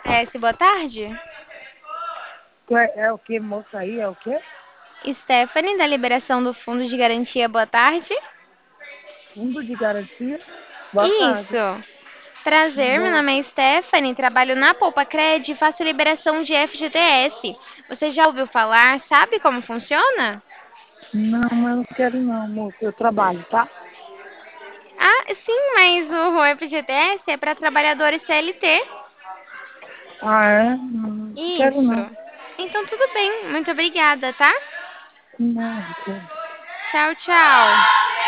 FGTS, boa tarde. É o que, moça aí? É o quê? Stephanie, da liberação do Fundo de Garantia, boa tarde. Fundo de garantia? Boa tarde. Isso. Prazer, meu Boa. nome é Stephanie, trabalho na Poupa Cred e faço liberação de FGTS. Você já ouviu falar? Sabe como funciona? Não, mas não quero não, moça. Eu trabalho, tá? Ah, sim, mas o FGTS é para trabalhadores CLT. Ah, é? Não quero Isso. não. Então tudo bem, muito obrigada, tá? Não, não quero. Tchau, tchau.